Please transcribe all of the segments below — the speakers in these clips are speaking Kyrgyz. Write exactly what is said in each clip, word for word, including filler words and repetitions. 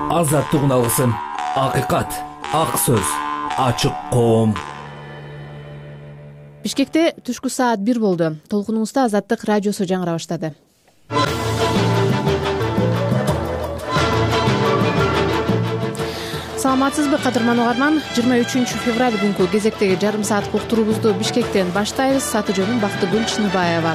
Азаттыгын алгысың. Акыйкат, ак сөз, ачык коом. Бишкекте түшкү саат бир болду. Толкунуңузда Азаттык радиосу жаңыра баштады. Саламатсызбы, кадырман угарман? жыйырма үчүнчү февраль күнкү кезектеги жарым саат уктуруубузду Бишкектен баштайбыз. Саты жөнүм Бактыгүл Чыныбаева.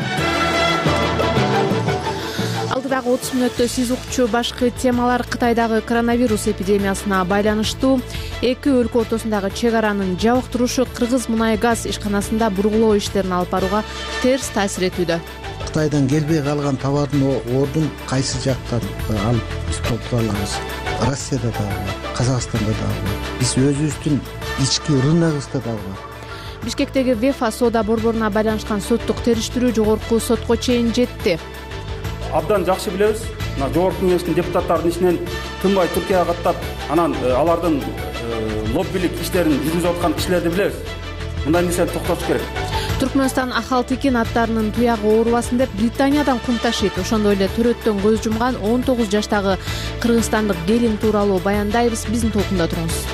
Алдыдагы отуз мүнөттө сиз укчу башкы темалар: Кытайдагы коронавирус эпидемиясына байланыштуу, эки өлкө ортосундагы чек аранын жабык турушу Кыргыз мунай газ ишканасында бургулоо иштерин алып барууга терс таасир этүүдө. Кытайдан келбей калган товардын ордун кайсы жактан алып толтура алабыз? Россияда дагы, Казакстанда дагы, биз өзүбүздүн ички рыногубузда дагы. Бишкектеги ВЕФА соода борборуна байланышкан соттук териштирүү жогорку сотко чейин жетти. Абдан жакшы билебиз. Мына жогорку кеңештин депутаттарынын ичинен тынбай Түркияга каттап, анан алардын лоббилик иштерин жүргүзүп аткан кишилерди билебиз. Мындай нерсени токтотуш керек. Түркмөнстан Ахал Тикин аттарынын туягы оорубасын деп Британиядан кум ташыйт. Ошондой эле төрөттөн көз жумган он тогуз жаштагы кыргызстандык келин тууралуу баяндайбыз. Биздин толкунда туруңуз.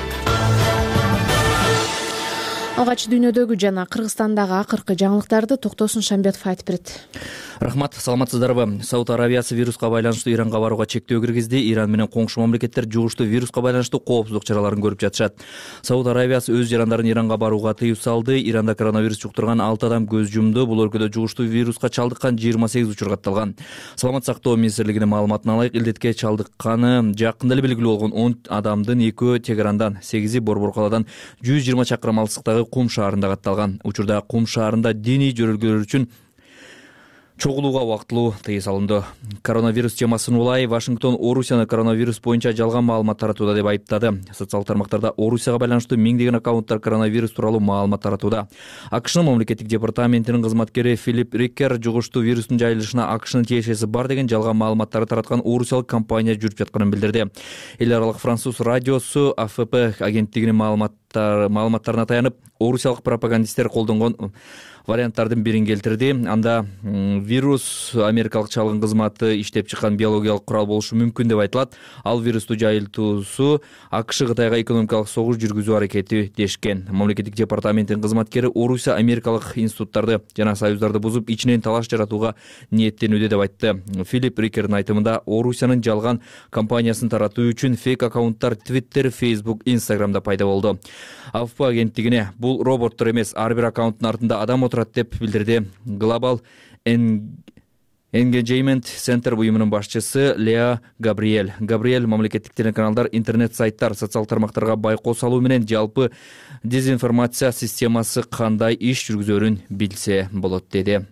Алгач дүйнөдөгү жана Кыргызстандагы акыркы жаңылыктарды Токтосун Шамбетов айтып берет. Рахмат, саламатсыздарбы? Сауд Арабиясы вируска байланыштуу Иранга барууга чектөө киргизди. Иран менен коңшу мамлекеттер жугуштуу вируска байланыштуу коопсуздук чараларын көрүп жатышат. Сауд Арабиясы өз жарандарын Иранга барууга тыюу салды. Иранда коронавирус жуктурган алты адам көз жумду. Бул өлкөдө жугуштуу вируска чалдыккан жыйырма сегиз учур катталган. Саламат сактоо министрлигинин маалыматына ылайык, илдетке чалдыкканы жакында эле белгилүү болгон он адамдын экөө Тегерандан, сегизи Борбор калаадан жүз жыйырма чакырым алыстыктагы Кум шаарында катталган. Учурда Кум шаарында диний жөрөлгөлөр үчүн чогулууга убактылуу тыюу салынды. Коронавирус темасын улай Вашингтон Орусияны коронавирус боюнча жалган маалымат таратууда деп айыптады. Социалдык тармактарда Орусияга байланыштуу миңдеген аккаунттар коронавирус тууралуу маалымат таратууда. АКШнын мамлекеттик департаментинин кызматкери Филипп Риккер жугуштуу вирустун жайылышына АКШнын тиешеси бар деген жалган маалыматтарды тараткан орусиялык компания жүрүп жатканын билдирди. Эл аралык француз радиосу А Ф П агенттигинин маалыматтарына таянып, орусиялык пропагандисттер колдонгон варианттардын бирин келтирди. Анда вирус америкалык чалгын кызматы иштеп чыккан биологиялык курал болушу мүмкүн деп айтылат. Ал вирусту жайылтуусу АКШ Кытайга экономикалык согуш жүргүзүү аракети дешкен. Мамлекеттик департаменттин кызматкери Орусия америкалык институттарды жана союздарды бузуп, ичинен талаш жаратууга ниеттенүүдө деп айтты. Филипп Риккердин айтымында, Орусиянын жалган компаниясын таратуу үчүн фейк аккаунттар Twitter, Facebook, Instagramда пайда болду. А Ф П агенттигине бул роботтор эмес, ар бир аккаунттун артында адам отурат деп билдирди. Global Engagement Center буюмунун башчысы Леа Габриэль. Габриэль мамлекеттик телеканалдар, интернет сайттар, социалдык тармактарга байкоо салуу менен жалпы дезинформация системасы кандай иш жүргүзөрүн билсе болот деди.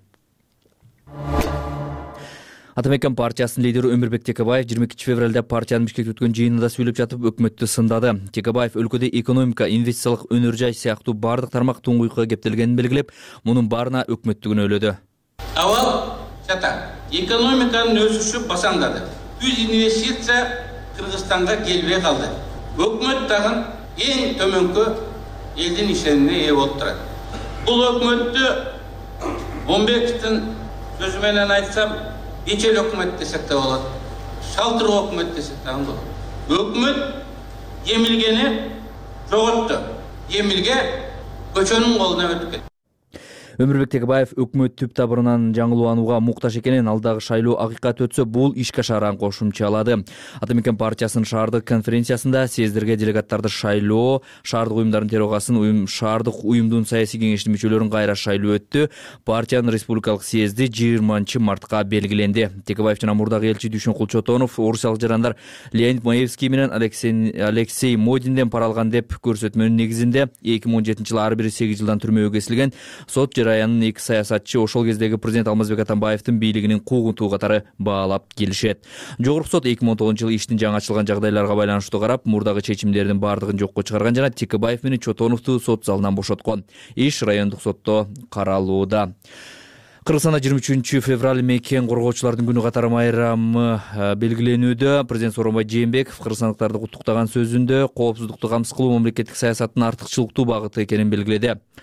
Атамекен партиясынын лидери Өмүрбек Текебаев жыйырма экинчи февралда партиянын Бишкекте өткөн жыйынында сүйлөп жатып өкмөттү сындады. Текебаев өлкөдө экономика, инвестициялык өнөр жай сыяктуу бардык тармак туңгуйкка кептелгенин белгилеп, мунун баарына өкмөттү күнөөлөдү. Авал жата экономиканын өсүшү басаңдады. Үз инвестиция Кыргызстанга келбей калды. Өкмөт дагы эң төмөнкү элдин ишенимине ээ болуп турат. Бул өкмөттү Омбековдун сөзү менен айтсам, Ечел өкмөт десек те болот, шалтыр өкмөт десек те болот. Өкмөт эмилгени жоготту. Эмилге көчөнүн колуна өтүп кетти. Өмүрбек Текебаев өкмөт түп табырынан жаңылууланууга муктаж экенин, алдагы шайлоо акыйкат өтсө, бул ишке ашаран кошумчалады. Атамекен партиясынын шаардык конференциясында съездерге делегаттарды шайлоо, шаардык уюмдардын төрагасын, уюм шаардык уюмдун саясий кеңештин мүчөлөрүн кайра шайлоо өттү. Партиянын республикалык съезди жыйырманчы мартка белгиленди. Текебаев жана мурдагы элчи Дүйшөн Кулчотонов орусиялык жарандар Леонид Маевский менен Алексей, Алексей Модинден пара алган деп көрсөтмөнүн негизинде эки миң он жетинчи жылы ар бири сегиз жылдан түрмөгө кесилген. Сот Аянын эки саясатчы ошол кездеги президент Алмазбек Атамбаевдин бийлигинин куугунтуу катары баалап келишет. Жогорку сот эки миң он тогузунчу жылы иштин жаңы ачылган жагдайларга байланыштуу карап, мурдагы чечимдердин бардыгын жокко чыгарган жана Текебаев менен Чотоновду сот залынан бошоткон. Иш райондук сотто каралууда. Кыргызстанда жыйырма үчүнчү февраль мекен коргоочулардын күнү катары майрамы белгиленүүдө. Президент Сооронбай Жээнбеков кыргызстандыктарды куттуктаган сөзүндө коопсуздукту камсыз кылуу мамлекеттик саясаттын артыкчылыктуу багыты экенин белгиледи.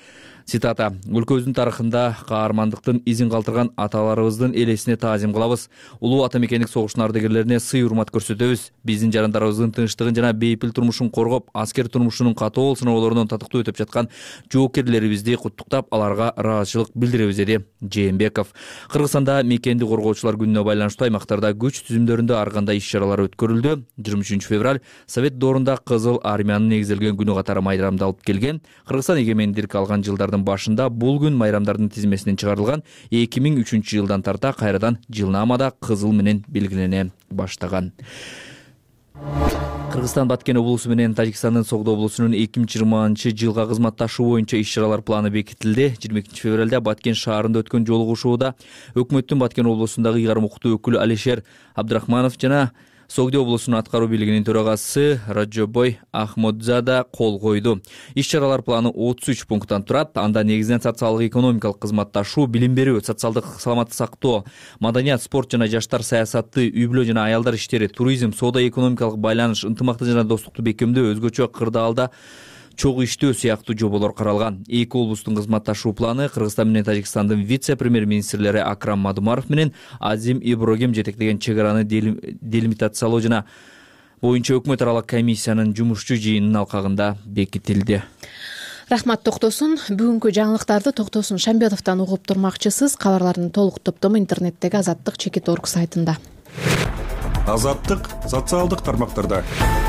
Цитата: өлкөбүздүн тарыхында каармандыктын изин калтырган аталарыбыздын элесине таазим кылабыз. Улуу ата мекендик согуштун ардагерлерине сый урмат көрсөтөбүз. Биздин жарандарыбыздын тынчтыгын жана бейпил турмушун коргоп, аскер турмушунун катуу сыноолорунан татыктуу өтүп жаткан жоокерлерибизди куттуктап, аларга ыраазычылык билдиребиз, деди Жээнбеков. Кыргызстанда мекенди коргоочулар күнүнө байланыштуу аймактарда күч түзүмдөрүндө ар кандай иш-чаралар өткөрүлдү. жыйырма үчүнчү февраль Совет доорунда Кызыл армиянын негизделген күнү катары майрамдалып келген. Кыргызстан эгемендик алган жылдардын башында бул күн майрамдардын тизмесинен чыгарылган. эки миң үчүнчү жылдан тарта кайрадан жылнаамада кызыл менен белгилене баштаган. Кыргызстан Баткен облусу менен Тажикстандын Согдо облусунун эки миң жыйырманчы жылга кызматташуу боюнча иш-чаралар планы бекитилди. жыйырма экинчи февралда Баткен шаарында өткөн жолугушууда өкмөттүн Баткен облусундагы ыйгарым укуктуу өкүлү Алишер Абдрахманов жана Согдо облусунун аткаруу бийлигинин төрагасы Раджобой Ахмодзада кол койду. Иш-чаралар планы отуз үч пункттан турат. Анда негизинен социалдык экономикалык кызматташуу, билим берүү, социалдык саламаттык сактоо, маданият, спорт жана жаштар саясаты, үй-бүлө жана аялдар иштери, туризм, соода экономикалык байланыш, ынтымакты жана достукту бекемдөө, өзгөчө кырдаалда чогуу иштөө сыяктуу жоболор каралган. Эки облустун кызматташуу планы Кыргызстан менен Тажикстандын вице-премьер-министрлери Акрам Мадумаров менен Азим Иброгим жетектеген чек араны делимитациялоо жана боюнча өкмөт аралык комиссиянын жумушчу жыйынынын алкагында бекитилди. Рахмат Токтосун. Бүгүнкү жаңылыктарды Токтосун Шамбетовдон угуп турмакчысыз. Кабарлардын толук топтому интернеттеги Азаттык чекит орг сайтында. Азаттык социалдык тармактарда.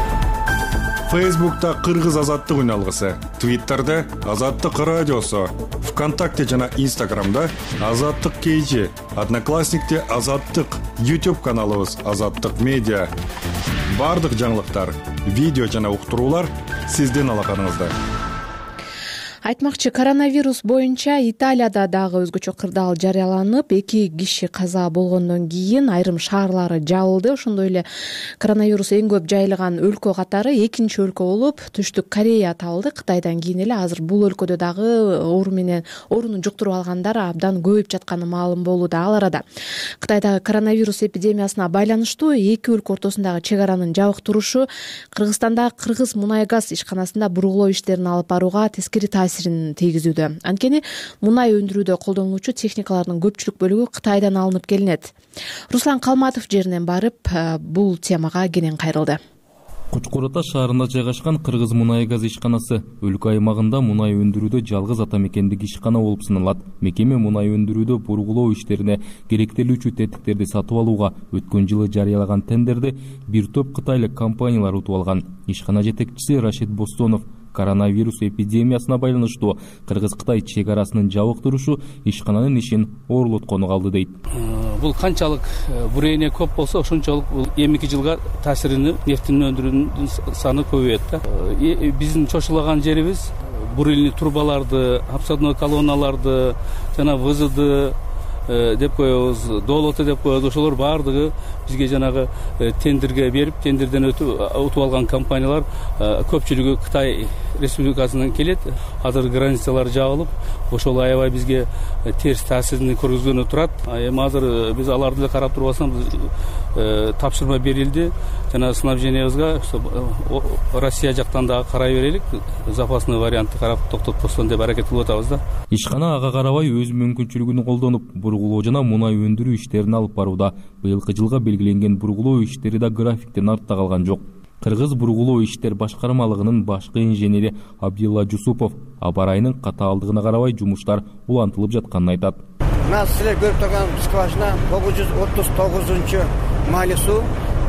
Фейсбукта Кыргыз азаттык үналгысы, Твиттерде Азаттык радиосу, ВКонтакте жана Инстаграмда Азаттык кейжи, Одноклассникте Азаттык, YouTube каналыбыз Азаттык медиа. Бардык жаңылыктар, видео жана уктуруулар сиздин алаканыңызда. Айтмакчы, коронавирус боюнча Италияда дагы өзгөчө кырдаал жарыяланып, эки киши каза болгондон кийин айрым шаарлары жабылды. Ошондой эле коронавирус эң көп жайылган өлкө катары экинчи өлкө болуп Түштүк Корея табылды. Кытайдан кийин эле азыр бул өлкөдө дагы оору менен ооруну жуктуруп алгандар абдан көбөйүп жатканы маалым болууда. Ал арада Кытайдагы коронавирус эпидемиясына байланыштуу эки өлкө ортосундагы чек аранын жабык турушу Кыргызстанда Кыргыз мунай газ ишканасында бургулоо иштерин алып барууга тескери таасирин тийгизүүдө. Анткени мунай өндүрүүдө колдонулуучу техникалардын көпчүлүк бөлүгү Кытайдан алынып келинет. Руслан Калматов жеринен барып бул темага кенен кайрылды. Кучкур Ата шаарында жайгашкан Кыргыз мунай газ ишканасы өлкө аймагында мунай өндүрүүдө жалгыз ата мекендик ишкана болуп саналат. Мекеме мунай өндүрүүдө бургулоо иштерине керектелүүчү тетиктерди сатып алууга өткөн жылы жарыялаган тендерди бир топ кытайлык компаниялар утуп алган. Ишкана жетекчиси Рашид Бостонов коронавирус эпидемиясына байланыштуу Кыргыз-Кытай чек арасынын жабык турушу ишкананын ишин оорлоткону калды дейт. Бул канчалык бурейне көп болсо, ошончолук бул эми эки жылга таасирини нефтин өндүрүүнүн саны көбөйөт да. Биздин чочулаган жерибиз бурильный трубаларды, обсадной колонналарды жана ВЗды деп коебуз, доолоты деп коебуз. Ошолор баардыгы бизге жанагы тендерге берип, тендерден утуп алган компаниялар көпчүлүгү Кытай Республикасынан келет. Азыр границалар жабылып, ошол аябай бизге терс таасирин көргөзгөнү турат. Эми азыр биз аларды эле карап турбасам, тапшырма берилди. Жана снабжениябызга Россия жактан дагы карай берелик, запасный вариантты карап токтотпостон деп аракет кылып атабыз да. Ишкана ага карабай өз мүмкүнчүлүгүн колдонуп, бургулоо жана мунай өндүрүү иштерин алып барууда. Быйылкы жылга белгиленген бургулоо иштери да графиктен артта калган жок. Кыргыз бургулоо иштер башкармалыгынын башкы инженери Абдилла Жусупов аба ырайынын катаалдыгына карабай жумуштар улантылып жатканын айтат. Мына силер көрүп турган скважина тогуз жүз отуз тогузунчу майли суу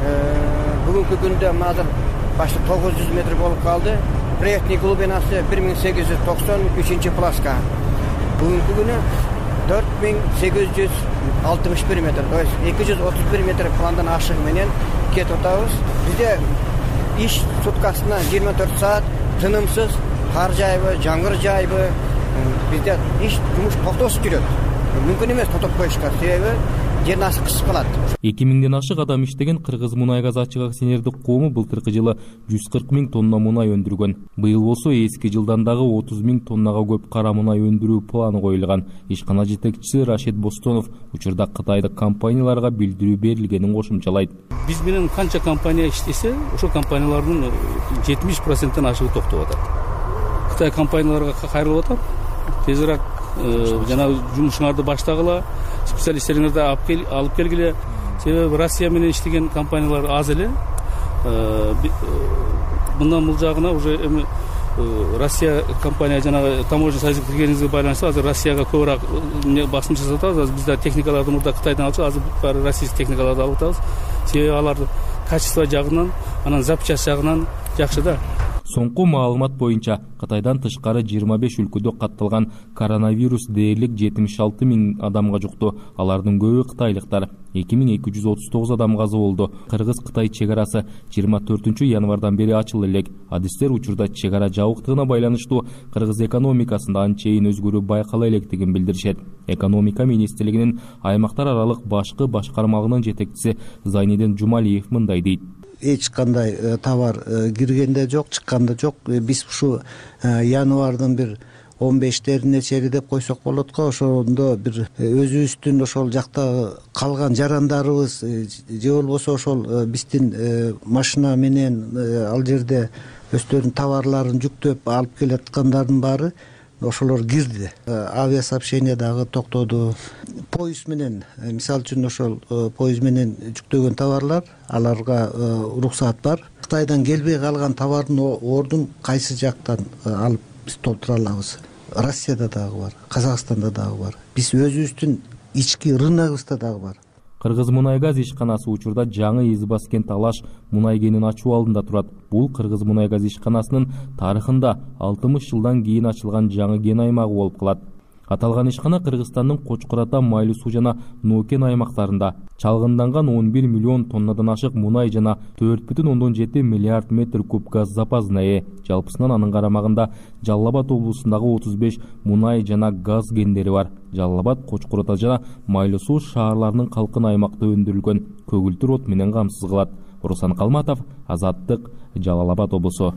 бүгүнкү күндө азыр башты тогуз жүз метр болуп калды. Проектный глубинасы бир миң сегиз жүз токсон үчүнчү пласка. Бүгүнкү күнү төрт миң сегиз жүз алтымыш бир метр, то есть эки жүз отуз бир метр пландан ашык менен кетип атабыз. Бизде иш суткасына жыйырма төрт саат тынымсыз, кар жайбы, жаңгыр жайбы, бизде иш жумуш токтосуз жүрөт. Мүмкүн эмес токтоп коюшка, себеби жердин асты кысып калат. эки миңден ашык адам иштеген Кыргыз мунай газ ачык акционердик коому былтыркы жылы жүз кырк миң тонна мунай өндүргөн. Быйыл болсо эски жылдан дагы отуз миң тоннага көп кара мунай өндүрүү планы коюлган. Ишкана жетекчиси Рашид Бостонов учурда кытайдык компанияларга билдирүү берилгенин кошумчалайт. Биз менен канча компания иштесе, ошол компаниялардын жетимиш проценттен ашыгы токтоп атат. Кытай компанияларга кайрылып атат. тезирээк жанагы жумушуңарды баштагыла, специалисттериңерди алып келгиле. Себеби Россия менен иштеген компаниялар аз эле. Мындан бул жагына уже эми Россия компания жанагы таможня союзуна киргениңизге байланыштуу азыр Россияга көбүрөөк басым жасап атабыз. Азыр бизде техникаларды мурда Кытайдан алчу, азыр баары российский техникаларды алып атабыз. Себеби аларды качество жагынан, анан запчасть жагынан жакшы да. Соңку маалымат боюнча Кытайдан тышкары жыйырма беш өлкөдө катталган коронавирус дээрлик жетимиш алты миң адамга жукту. Алардын көбү кытайлыктар. эки миң эки жүз отуз тогуз адам каза болду. Кыргыз-Кытай чек арасы жыйырма төртүнчү январдан бери ачылды элек. Адистер учурда чек ара жабыктыгына байланыштуу кыргыз экономикасында анчейин өзгөрүү байкала электигин билдиришет. Экономика министрлигинин аймактар аралык башкы башкармалыгынын жетекчиси Зайнидин Жумалиев мындай дейт. Эч кандай товар киргенде жок, чыкканда жок. Биз ушу январдын бир он бештерине чейин деп койсок болот го. Ошондо бир өзүбүздүн ошол жакта калган жарандарыбыз же болбосо ошол биздин машина менен ал жерде өздөрүнүн товарларын жүктөп алып келаткандардын баары ошолор кирди. Авиасообщение дагы токтоду. Поезд менен, мисалы үчүн ошол поезд менен жүктөгөн товарлар, аларга уруксаат бар. Кытайдан келбей калган товардын ордун кайсы жактан алып биз толтура алабыз? Россияда дагы бар, Казакстанда дагы бар. Биз өзүбүздүн ички рыногубузда дагы бар. Кыргызмунайгаз ишканасы учурда жаңы из баскен талаш мунай кенин ачуу алдында турат. Бул Кыргызмунайгаз ишканасынын тарыхында алтымыш жылдан кийин ачылган жаңы кен аймагы болуп калат. Аталган ишкана Кыргызстандын Кочкората, Майлы суу жана Нуукен аймактарында чалгынданган он бир миллион тоннадан ашык мунай жана төрт бүтүн ондон жети миллиард метр куб газ запасына ээ. Жалпысынан анын карамагында Жалал Абад облусундагы отуз беш мунай жана газ кендери бар. Жалал Абад, Кочкората жана Майлы суу шаарларынын калкын аймакта өндүрүлгөн көгүлтүр от менен камсыз кылат. Руслан Калматов, Азаттык, Жалал Абад облусу.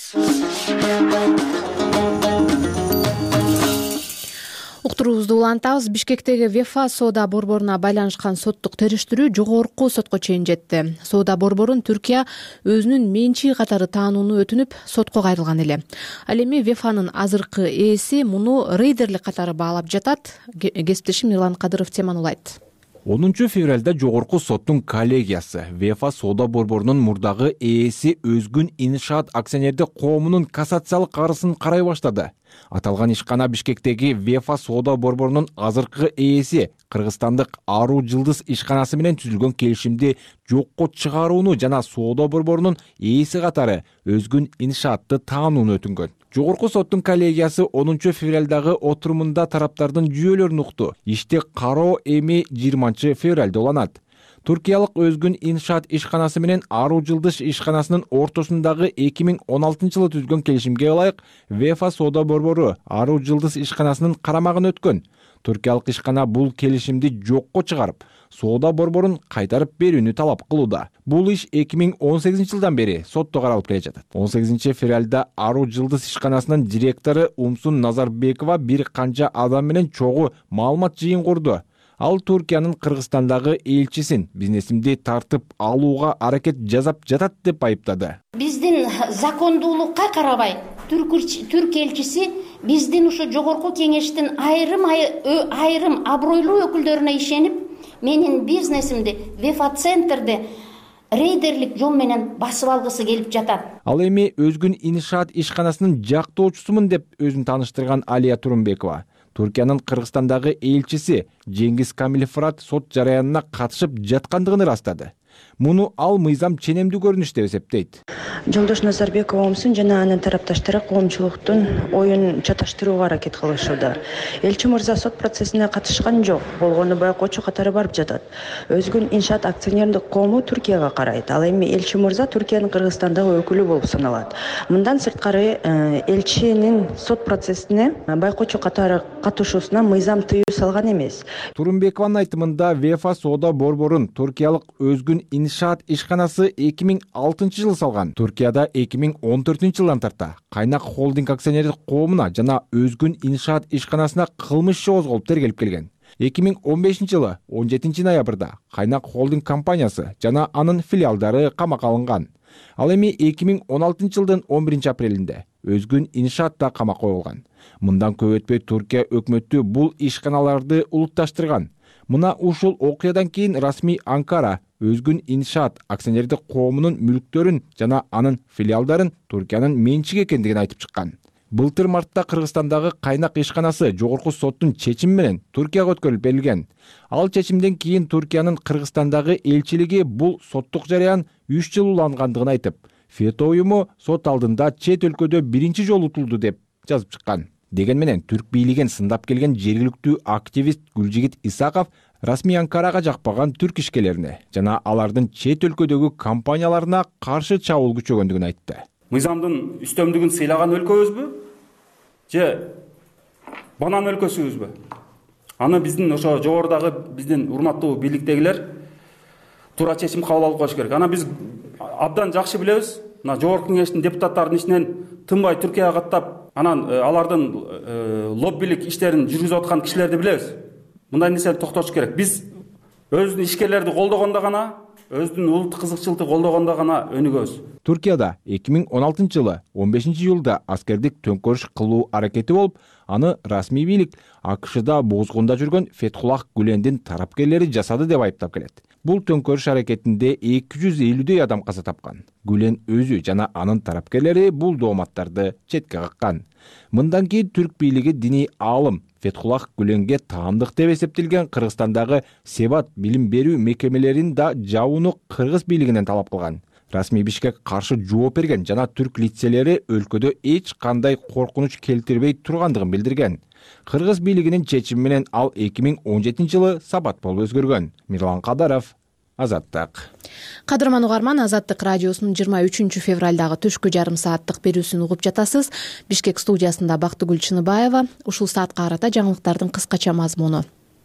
Уктуруубузду улантабыз. Бишкектеги Вефа соода борборуна байланышкан соттук териштирүү жогорку сотко чейин жетти. Соода борборун Түркия өзүнүн менчиги катары таанууну өтүнүп, сотко кайрылган эле. Ал эми Вефанын азыркы ээси муну рейдерлик катары баалап жатат. Кесиптешим Мирлан Кадыров теманы улайт. онунчу февралда жогорку соттун коллегиясы Вефа соода борборунун мурдагы ээси Өзгүн Иншаат акционердик коомунун кассациялык арызын карай баштады. Аталган ишкана Бишкектеги Вефа соода борборунун азыркы ээси кыргызстандык Аруу Жылдыз ишканасы менен түзүлгөн келишимди жокко чыгарууну жана соода борборунун ээси катары Өзгүн Иншаатты таанууну өтүнгөн. Жогорку соттун коллегиясы онунчу февралдагы отурумунда тараптардын жүйөлөрүн укту. Ишти кароо эми жыйырманчы февралда уланат. Туркиялык Өзгүн Иншаат ишканасы менен Аруу Жылдыз ишканасынын ортосундагы эки миң он алтынчы жылы түзүлгөн келишимге ылайык Вефа соода борбору Аруу Жылдыз ишканасынын карамагына өткөн. Туркиялык ишкана бул келишимди жокко чыгарып, соода борборун кайтарып берүүнү талап кылууда. Бул иш эки миң он сегизинчи жылдан бери сотто каралып келе жатат. он сегизинчи февралда Аруу Жылдыз ишканасынын директору Умсун Назарбекова бир канча адам менен чогуу маалымат жыйын курду. Ал Туркиянын Кыргызстандагы элчисин бизнесимди тартып алууга аракет жасап жатат деп айыптады. Биздин закондуулукка карабай Түрк элчиси биздин ушу жогорку кеңештин айрым айрым абройлуу өкүлдөрүнө ишенип, менин бизнесимди Вефа центрде рейдерлик жол менен басып алгысы келип жатат. Ал эми Өзгүн Иншаат ишканасынын жактоочусумун деп өзүн тааныштырган Алия Турумбекова Туркиянын Кыргызстандагы элчиси Жеңгиз Камилфрат сот жараянына катышып жаткандыгын ырастады. Муну ал мыйзам ченемдүү көрүнүш деп эсептейт. Жолдош Назарбекова Умсун жана анын тарапташтары коомчулуктун оюн чаташтырууга аракет кылышууда. Элчи мырза сот процессине катышкан жок, болгону байкоочу катары барып жатат. Өзгүн Иншаат акционердик коому Түркияга карайт. Ал эми элчи мырза Түркиянын Кыргызстандагы өкүлү болуп саналат. Мындан сырткары элчинин сот процессине байкоочу катары катышуусуна мыйзам тыюу салган эмес. Турумбекованын айтымында Вефа соода борборун Туркиялык Өзгүн Иншаат ишканасы эки миң алтынчы жылы салган. Туркияда эки миң он төртүнчү жылдан тарта Кайнак холдинг акционердик коомуна жана Өзгүн Иншаат ишканасына кылмыш иши козголуп тергелип келген. эки миң он бешинчи жылы он жетинчи ноябрда Кайнак холдинг компаниясы жана анын филиалдары камакка алынган. Ал эми эки миң он алтынчы жылдын он биринчи апрелинде Өзгүн Иншаат да камакка коюлган. Мындан көп өтпөй Туркия өкмөтү бул ишканаларды улутташтырган. Мына ушул окуядан кийин расмий Анкара Өзгүн Иншаат акционердик коомунун мүлктөрүн жана анын филиалдарын Туркиянын менчиги экендигин айтып чыккан. Былтыр мартта Кыргызстандагы кайнак ишканасы жогорку соттун чечими менен Туркияга өткөрүлүп берилген. Ал чечимден кийин Туркиянын Кыргызстандагы элчилиги бул соттук жарыян үч жыл улангандыгын айтып, Фето уюму сот алдында чет өлкөдө биринчи жолу утулду деп жазып чыккан. Деген менен түрк бийлигин сындап келген жергиликтүү активист Гүлжигит Исаков расмий Анкарага жакпаган түрк ишкерлерине жана алардын чет өлкөдөгү компанияларына каршы чабуул күчөгөндүгүн айтты. Мыйзамдын үстөмдүгүн сыйлаган өлкөбүзбү же банан өлкөсүбүзбү? Аны биздин ошо жогорудагы биздин урматтуу бийликтегилер туура чечим кабыл алып коюш керек. Ана биз абдан жакшы билебиз. Мына жогорку кеңештин депутаттарынын ичинен тынбай Түркияга каттап, анан алардын лоббилик иштерин жүргүзүп аткан кишилерди билебиз. Мындай нерсени токтотуш керек. Биз өзүбүздүн ишкерлерди колдогондо гана, өзүнүн улуттук кызыкчылыкты колдогондо гана өнүгөбүз. Туркияда эки миң он алтынчы жылы он бешинчи июлда аскердик төңкөрүш кылуу аракети болуп, аны расмий бийлик АКШда бузгунда жүргөн Фетхуллах Гүлендин тарапкерлери жасады деп айыптап келет. Бул төңкөрүш аракетинде эки жүз элүүдөй адам каза тапкан. Гүлен өзү жана анын тарапкерлери бул дооматтарды четке каккан. Мындан кийин түрк бийлиги диний аалым Фетхуллах Гүленге таандык деп эсептелген Кыргызстандагы Себат билим берүү мекемелерин да жабууну кыргыз бийлигинен талап кылган. Расмий Бишкек каршы жооп берген жана түрк лицелери өлкөдө эч кандай коркунуч келтирбей тургандыгын билдирген. Кыргыз бийлигинин чечими менен ал эки миң он жетинчи жылы сабат болуп өзгөргөн. Мирлан Кадаров, Азаттык. Кадырман угарман, Азаттык радиосунун жыйырма үчүнчү февралдагы түшкү жарым сааттык берүүсүн угуп жатасыз. Бишкек студиясында Бактыгүл Чыныбаева. Ушул саатка карата жаңылыктардын кыскача мазмуну.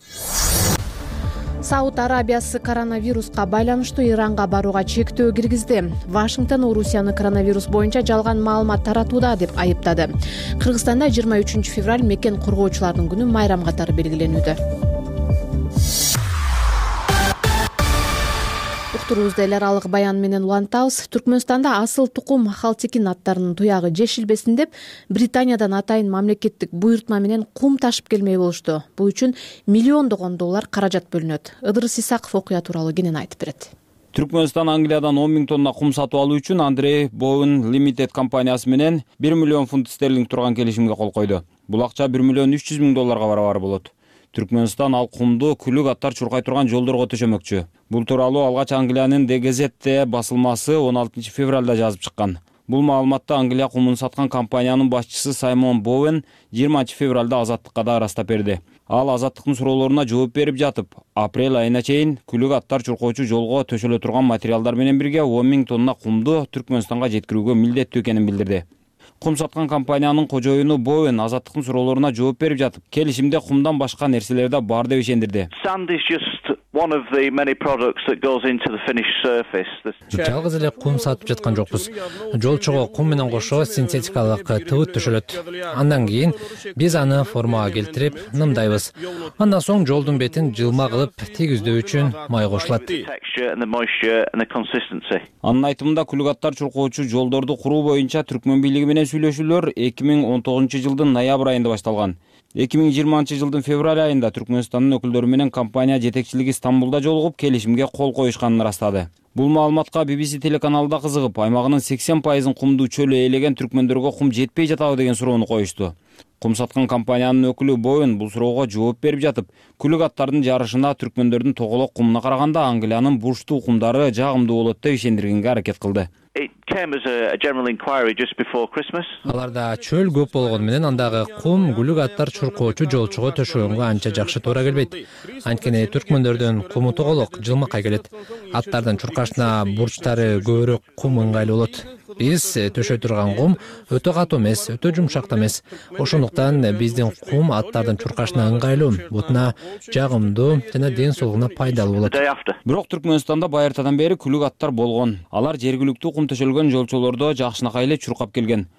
Сауд Арабиясы коронавируска байланыштуу Иранга барууга чектөө киргизди. Вашингтон Орусияны коронавирус боюнча жалган маалымат таратууда деп айыптады. Кыргызстанда жыйырма үчүнчү февраль мекен коргоочулардын күнү майрам катары белгиленүүдө. Уктуруубузду эл аралык баян менен улантабыз. Түркмөнстанда асыл тукум Халтекин аттарынын туягы жешилбесин деп Британиядан атайын мамлекеттик буйртма менен кум ташып келмей болушту. Бул үчүн миллиондогон доллар каражат бөлүнөт. Ыдырыс Исаков окуя тууралуу кенен айтып берет. Түркмөнстан Англиядан он миң тонна кум сатып алуу үчүн Андрей Боуэн Limited компаниясы менен бир миллион фунт стерлинг турган келишимге кол койду. Бул акча бир миллион үч жүз миң долларга барабар болот. Түркмөнстан ал кумду күлүк аттар чуркай турган жолдорго төшөмөкчү. Бул тууралуу алгач Англиянын The Gazette басылмасы он алтынчы февралда жазып чыккан. Бул маалыматты Англия кумун саткан компаниянын башчысы Саймон Боуэн жыйырманчы февралда Азаттыкка да ырастап берди. Ал Азаттыктын суроолоруна жооп берип жатып, апрель айына чейин күлүк аттар чуркоочу жолго төшөлө турган материалдар менен бирге он миң тонна кумду Түркмөнстанга жеткирүүгө милдеттүү экенин билдирди. Кум саткан компаниянын кожоюну Боуэн Азаттыктын суроолоруна жооп берип жатып, келишимде кумдан башка нерселер да бар деп ишендирди. Жалгыз эле кум сатып жаткан жокпуз. Жолчого кум менен кошо синтетикалык тыбыт төшөлөт. Андан кийин биз аны формага келтирип нымдайбыз. Андан соң жолдун бетин жылма кылып тийгиздөө үчүн май кошулат. Анын айтымында күлүк аттар чуркоочу жолдорду куруу боюнча Түркмөн бийлиги менен сүйлөшүүлөр эки миң он тогузунчу жылдын ноябрь айында башталган. эки миң жыйырманчы жылдын февраль айында Түркмөнстандын өкүлдөрү менен компания жетекчилиги Стамбулда жолугуп келишимге кол коюшканын ырастады. Бул маалыматка би би си телеканалы да кызыгып, аймагынын сексен пайызын кумду чөлө ээлеген түркмөндөргө кум жетпей жатабы деген суроону коюшту. Кум саткан компаниянын өкүлү Боуэн бул суроого жооп берип жатып, күлүк аттардын жарышына түркмөндөрдүн тоголок кумуна караганда Англиянын бурчтуу кумдары жагымдуу болот деп ишендиргенге аракет кылды. Аларда чөл көп болгону менен андагы кум күлүк аттар чуркоочу жолчуга төшөгөнгө анча жакшы туура келбейт. Анткени түркмөндөрдүн куму тоголок, жылмакай келет. Аттардын чуркашына бурчтары көбүрөөк кум ыңгайлуу болот. Биз төшөй турган кум өтө катуу эмес, өтө жумшак да эмес. Ошондуктан биздин кум аттардын чуркашына ыңгайлуу, бутуна жагымдуу жана ден соолугуна пайдалуу болот. Бирок Түркмөнстанда байыртадан бери күлүк аттар болгон. Алар жергиликтүү кум төшөлгөн жолчолордо жакшынакай эле чуркап келген.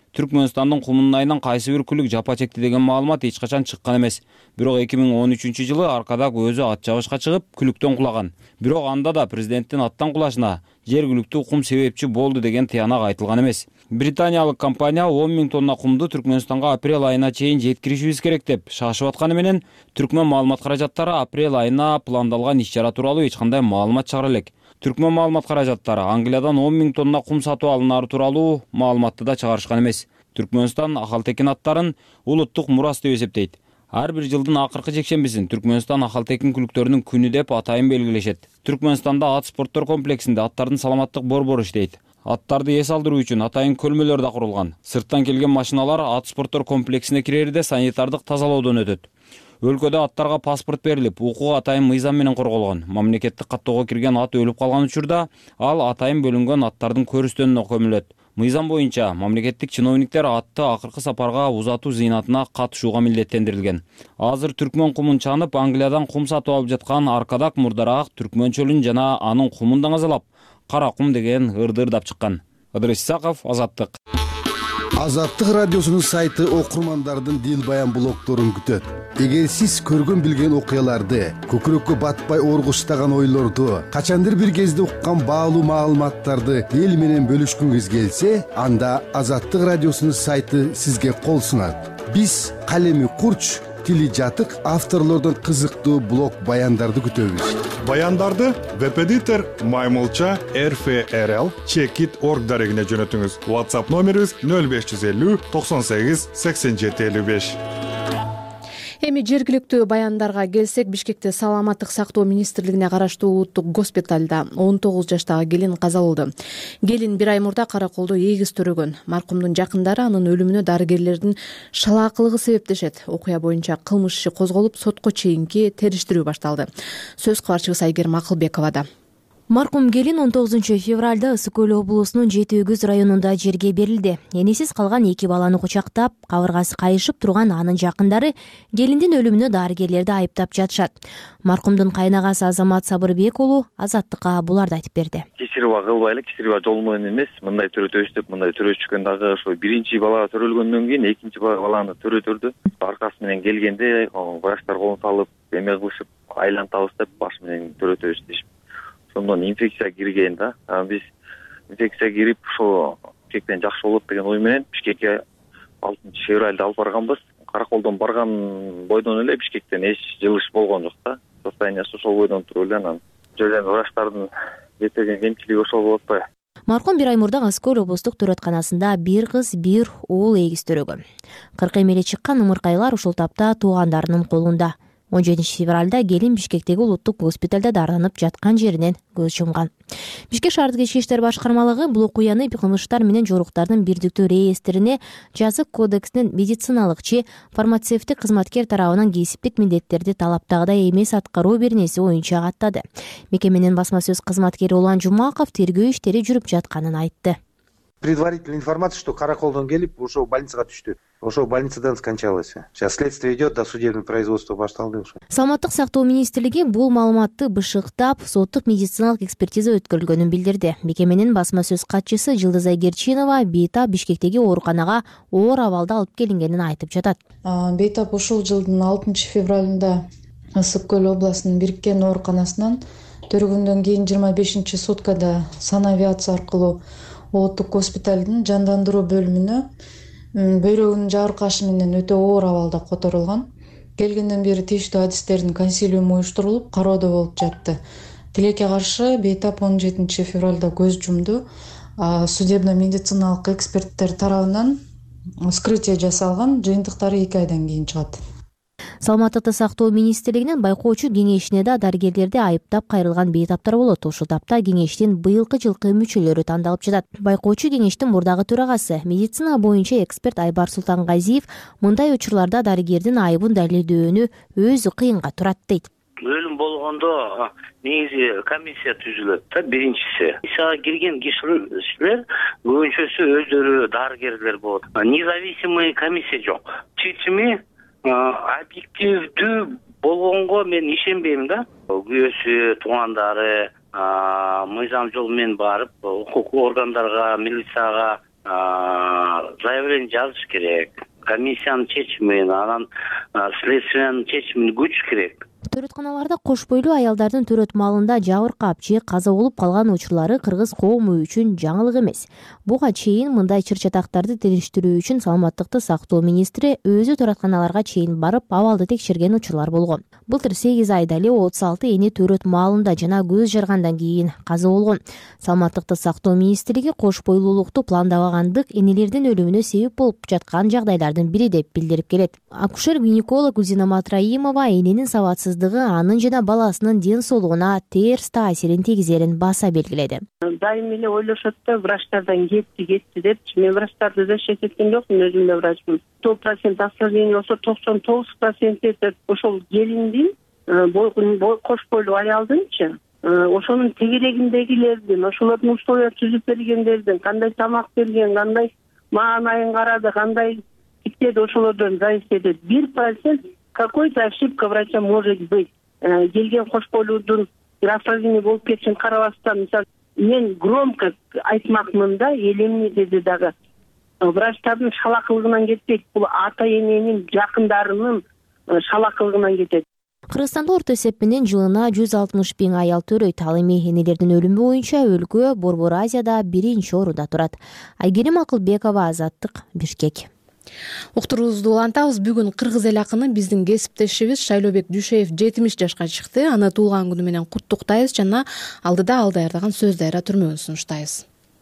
Түркмөнстандын Кумун айынан кайсы бир күлүк жапа чекти деген маалымат эч качан чыккан эмес. Бирок эки миң он үчүнчү жылы Аркадак өзү ат жабышка чыгып, күлүктөн кулаган. Бирок анда да президенттин аттан кулашына жергиликтүү кум себепчи болду деген тыянак айтылган эмес. Британиялык компания он миң тонна кумду Түркмөнстанга апрель айына чейин жеткиришибиз керек деп шашып атканы менен Түркмөн маалымат каражаттары апрель айына пландалган иш-чара тууралуу эч кандай маалымат чыгара элек. Түркмөн маалымат каражаттары Англиядан он миң тонна кум сатып алынары тууралуу маалыматты да чыгарышкан эмес. Түркмөнстан Ахалтекин аттарын улуттук мурас деп эсептейт. Ар бир жылдын акыркы жекшембисин Түркмөнстан Ахалтекин күлүктөрүнүн күнү деп атайын белгилешет. Түркмөнстанда ат спорттор комплексинде аттардын саламаттык борбору иштейт. Аттарды эс алдыруу үчүн атайын көлмөлөр да курулган. Сырттан келген машиналар ат спорттор комплексине кирерде санитардык тазалоодон өтөт. Өлкөдө аттарга паспорт берилип, укугу атайын мыйзам менен корголгон. Мамлекеттик каттоого кирген ат өлүп калган учурда ал атайын бөлүнгөн аттардын көрүстөнүнө көмүлөт. Мыйзам боюнча мамлекеттик чиновниктер атты акыркы сапарга узатуу зыйнатына катышууга милдеттендирилген. Азыр Түркмөн кумун чанып, Англиядан кум сатып алып жаткан Аркадак мурдараак Түркмөн чөлүн жана анын кумун даңазалап, кара кум деген ырды ырдап чыккан. Ыдырыс Исаков, Азаттык. Азаттык радиосунун сайты окурмандардын дил баян блогдорун күтөт. Эгер сиз көргөн билген окуяларды, көкүрөккө батпай оргуштаган ойлорду, качандыр бир кезде уккан баалуу маалыматтарды эл менен бөлүшкүңүз келсе, анда Азаттык радиосунун сайты сизге кол сунат. Биз калеми курч, тили жатык авторлордон кызыктуу блог баяндарды күтөбүз. Баяндарды веб-эдитор Маймылча эр эф эр эл чекит точка орг дарегине жөнөтүңүз. WhatsApp номерибиз нөл беш жүз элүү токсон сегиз сексен жети элүү беш. Эми жергиликтүү баяндарга келсек, Бишкекте Саламаттык сактоо министрлигине караштуу улуттук госпиталда он тогуз жаштагы келин каза болду. Келин бир ай мурда караколдо эгиз төрөгөн. Маркумдун жакындары анын өлүмүнө дарыгерлердин шалаакылыгы себептешет. Окуя боюнча кылмыш иши козголуп, сотко чейинки териштирүү башталды. Сөз кабарчыбыз Айгерим Акылбековада. Маркум келин он тогузунчу февралда Ысык көл облусунун Жети Өгүз районунда жерге берилди. Энесиз калган эки баланы кучактап, кабыргасы кайышып турган анын жакындары келиндин өлүмүнө дарыгерлерди айыптап жатышат. Маркумдун кайнагасы Азамат Сабырбек уулу Азаттыкка буларды айтып берди. Кечириба кылбайлы, кечириба жол менен эмес, мындай төрөтөбүз деп мындай төрөтүшкөн дагы ошо биринчи балага төрөлгөндөн кийин экинчи баланы төрөтөрдү. Аркасы менен келгенде врачтар колун салып, эме кылышып, айлантабыз деп баш менен төрөтөбүз дешип. Сондан инфекция кирген да. Биз инфекция кирип, ошо Бишкектен жакшы болот деген ой менен Бишкекке алтынчы февралда алып барганбыз. Караколдон барган бойдон эле Бишкектен эч жылыш болгон жок да. Состояниясы ошол бойдон туруп эле анан жөн врачтардын жетеген кемчилиги ошол болуп атпайбы. Маркум бир ай мурда Ысык көл облустук төрөтканасында бир кыз, бир уул эгиз төрөгөн. кырк эми эле чыккан ымыркайлар ушул тапта туугандарынын колунда. он жетинчи февралда келин Бишкектеги улуттук госпиталда дарыланып жаткан жеринен көз жумган. Бишкек шаардык ички иштер башкармалыгы бул окуяны кылмыштар менен жоруктардын бирдиктүү реестрине жазык кодексинин медициналык же фармацевтик кызматкер тарабынан кесиптик милдеттерди талаптагыдай эмес аткаруу беренеси боюнча каттады. Мекеменин басма сөз кызматкери Улан Жумаков тергөө иштери жүрүп жатканын айтты. Предварительная информация, что Караколдон келип ошол больницага түштү. Ошол больницадан скончалась. Сейчас следствие идет, досудебное производство башталды. Саламаттык сактоо министрлиги бул маалыматты бышыктап, соттук медициналык экспертиза өткөрүлгөнүн билдирди. Мекеменин басма сөз катчысы Жылдыз Айгерчинова Бейтап Бишкектеги ооруканага оор абалда алып келингенин айтып жатат. Бейтап ушул жылдын алтынчы февралында Ысык көл областынын бириккен ооруканасынан төрөгөндөн кийин жыйырма бешинчи суткада санавиация аркылуу улуттук госпиталдын жандандыруу бөлүмүнө бөйрөгүнүн жабыркашы менен өтө оор абалда которулган. Келгенден бери тийиштүү адистердин консилиуму уюштурулуп, кароодо болуп жатты. Тилекке каршы Бейтап он жетинчи февралда көз жумду. Судебно медициналык эксперттер тарабынан вскрытие жасалган, жыйынтыктары эки айдан кийин чыгат. Саламаттыкты сактоо министрлигинин байкоочу кеңешине да дарыгерлерди айыптап кайрылган бейтаптар болот. Ушул тапта кеңештин быйылкы жылкы мүчөлөрү тандалып жатат. Байкоочу кеңештин мурдагы төрагасы, медицина боюнча эксперт Айбар Султангазиев мындай учурларда дарыгердин айыбын далилдөөнү өзү кыйынга турат дейт. Өлүм болгондо негизи комиссия түзүлөт да, биринчиси. Комиссияга кирген кишилер көбүнчөсү өздөрү дарыгерлер болот. Независимый комиссия жок. Чечими объективдүү болгонго мен ишенбейм да. Күйөөсү, туугандары мыйзам жол менен барып, укук органдарга, милицияга заявление жазыш керек, комиссиянын чечимин, анан следствиянын чечимин күтүш керек. Төрөтканаларда кош бойлуу аялдардын төрөт маалында жабыркап же каза болуп калган учурлары кыргыз коому үчүн жаңылык эмес. Буга чейин мындай чыр-чатактарды териштирүү үчүн саламаттыкты сактоо министри өзү төрөтканаларга чейин барып абалды текшерген учурлар болгон. Былтыр сегиз айда эле отуз алты эне төрөт маалында жана көз жаргандан кийин каза болгон. Саламаттыкты сактоо министрлиги кош бойлуулукту пландабагандык энелердин өлүмүнө себеп болуп жаткан жагдайлардын бири деп билдирип келет. Акушер-гинеколог Узина Матраимова эненин сабатсыздыгы анын жана баласынын ден соолугуна терс таасирин тийгизерин баса белгиледи. Дайым эле ойлошот да, врачтардан кетти кетти депчи. Мен врачтарды да шет эткен жокмун, өзүм да врачмын. тоғыз процент осложнение болсо токсон тогуз процент ошол келиндин кош бойлуу аялдынчы ошонун тегерегиндегилердин, ошолордун условия түзүп бергендердин, кандай тамак берген, кандай маанайын карады, кандай тиктеди, ошолордон зависит этет. бир процент какой-то ошибка врача может быть. Келген кош бойлуудун осложнение болуп кетишин карабастан, мисалы, мен громко айтмакмын да, эл эмне деди дагы. Врачтардын шалакылыгынан кетпейт, бул ата эненин жакындарынын шалакылыгынан кетет. Кыргызстанда орто эсеп менен жылына жүз алтымыш миң аял төрөйт. Ал эми энелердин өлүмү боюнча өлкө Борбор Азияда биринчи орунда турат. Айгерим Акылбекова, Азаттык, Бишкек. Уктуруубузду улантабыз. Бүгүн кыргыз эл акыны биздин кесиптешибиз Шайлообек Дүйшеев жетимиш жашка чыкты. Аны туулган күнү менен куттуктайбыз жана алдыда ал даярдаган сөз дайра түрмөгүн сунуштайбыз.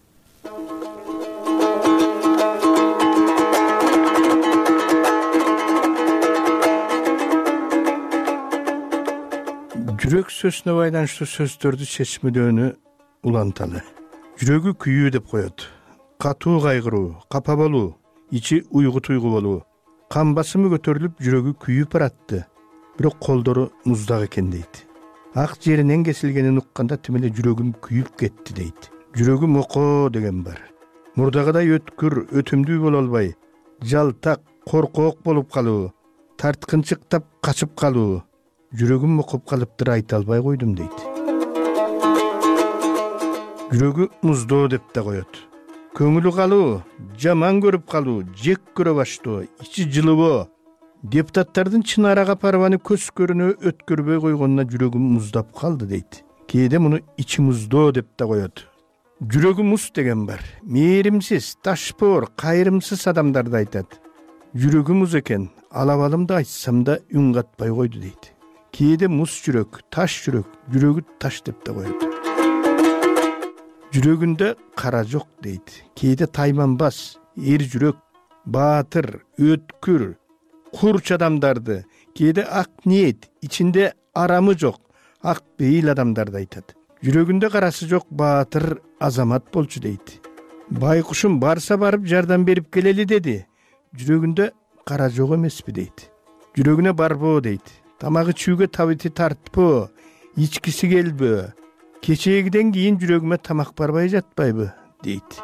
Жүрөк сөзүнө байланыштуу сөздөрдү чечмелөөнү уланталы. Жүрөгү күйүү деп коет. Катуу кайгыруу, капа болуу, ичи уйгу туйгу болуу. Кан басымы көтөрүлүп, жүрөгү күйүп баратты. Бирок колдору муздак экен дейт. Ак жеринен кесилгенин укканда тим эле жүрөгүм күйүп кетти дейт. Жүрөгүм окоо деген бар. Мурдагыдай өткүр, өтүмдүү боло албай, жалтак, коркоок болуп калуу, тарткынчыктап качып калуу. Жүрөгүм окуп калыптыр, айта албай койдум дейт. Жүрөгү муздоо деп да коет. Көңүлү калуу, жаман көрүп калуу, жек көрө баштоо, ичи жылыбоо. Депутаттардын чын ара капарбаны көз көрүнө өткөрбөй койгонуна жүрөгүм муздап калды дейт. Кээде муну ичи муздоо деп да коет. Жүрөгү муз деген бар. Мээримсиз, ташпоор, кайрымсыз адамдарды айтат. Жүрөгү муз экен, алабалымды айтсам да үн катпай койду дейт. Кээде муз жүрөк, таш жүрөк, жүрөгү таш деп да коет. Жүрөгүндө кара жок дейт. Кээде тайманбас, эр жүрөк, баатыр, өткүр, курч адамдарды, кээде ак ниет, ичинде арамы жок, ак бейил адамдарды айтат. Жүрөгүндө карасы жок баатыр азамат болчу дейт. Байкушум барса барып жардам берип келели деди. Жүрөгүндө кара жок эмеспи дейт. Жүрөгүнө барбоо дейт. Тамагы чүүгө табити тартпоо, ичкиси келбөө. Кечегиден кийин жүрөгүмө тамак барбай жатпайбы дейт.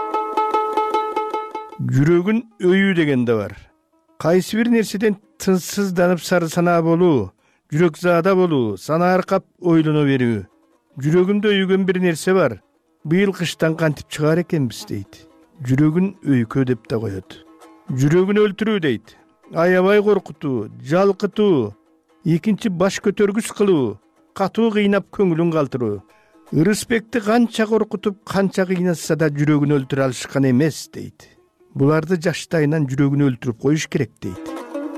Жүрөгүн өйүү деген да бар. Кайсы бир нерседен тынчсызданып сары санаа болуу, жүрөк заада болуу, сана аркап ойлоно берүү. Жүрөгүмдө өйгөн бир нерсе бар. Быйыл кыштан кантип чыгар экенбиз дейт. Жүрөгүн өйкө деп да коет. Жүрөгүн өлтүрүү дейт. Аябай коркутуу, жалкытуу, экинчи баш көтөргүс кылуу, катуу кыйнап көңүлүн калтыруу. Ырысбекти канча коркутуп, канча кыйнатса да жүрөгүн өлтүрө алышкан эмес дейт. Буларды жаштайынан жүрөгүн өлтүрүп коюш керек дейт.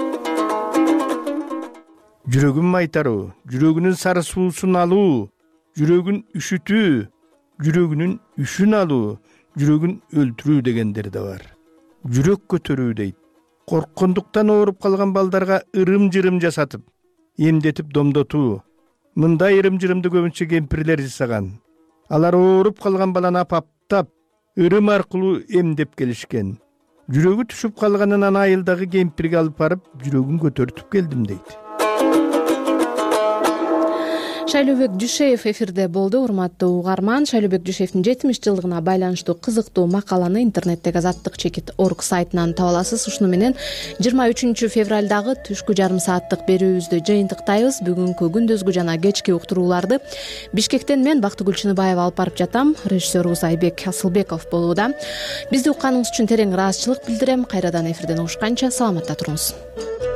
Жүрөгүн майтаруу, жүрөгүнүн сары суусун алуу, жүрөгүн үшүтүү, жүрөгүнүн үшүн алуу, жүрөгүн өлтүрүү дегендер да бар. Жүрөк көтөрүү дейт. Корккондуктан ооруп калган балдарга ырым-жырым жасатып, эмдетип домдотуу. Мындай ырым-жырымды көбүнчө кемпирлер жасаган. Алар ооруп калган баланы апаптап, ырым аркылуу эмдеп келишкен. Жүрөгү түшүп калганынан айылдагы кемпирге алып барып, жүрөгүн көтөртүп келдим дейт. Шайлообек Дүйшеев эфирде болду. Урматтуу угарман, Шайлообек Дүйшеевдин жетимиш жылдыгына байланыштуу кызыктуу макаланы интернеттеги азаттык чекит орг сайтынан таба аласыз. Ушуну менен жыйырма үчүнчү февралдагы түшкү жарым сааттык берүүбүздү жыйынтыктайбыз. Бүгүнкү күндүзгү жана кечки уктурууларды Бишкектен мен Бактыгүл Чыныбаева алып барып жатам. Режиссерубуз Айбек Асылбеков болууда. Бизди укканыңыз үчүн терең ыраазычылык билдирем. Кайрадан эфирден угушканча саламатта туруңуз.